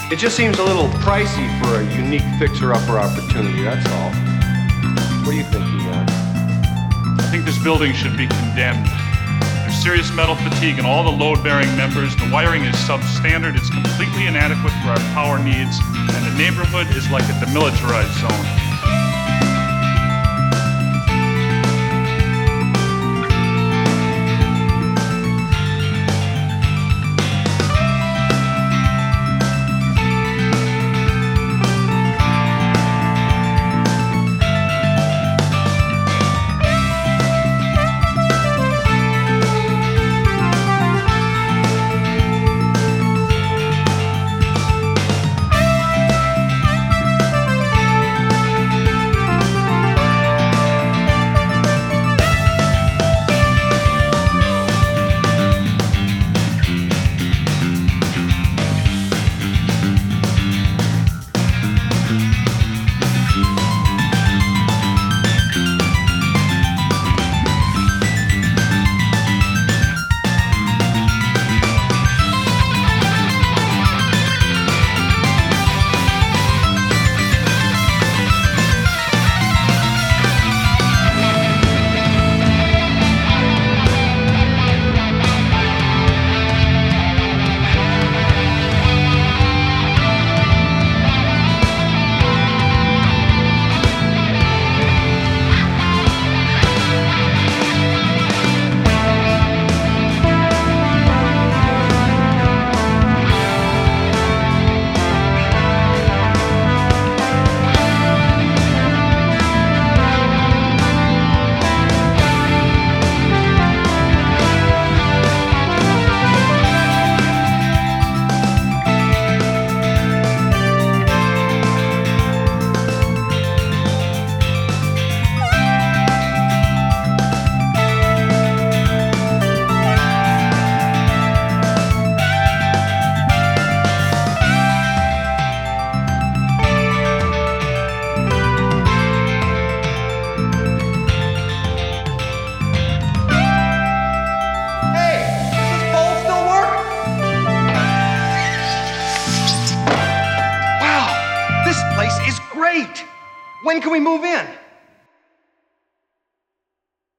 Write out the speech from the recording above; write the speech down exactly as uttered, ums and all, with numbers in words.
It just seems a little pricey for a unique fixer-upper opportunity, that's all. What do you think, Egon? I think this building should be condemned. There's serious metal fatigue in all the load-bearing members. The wiring is substandard. It's completely inadequate for our power needs, and the neighborhood is like a demilitarized zone. When can we move in?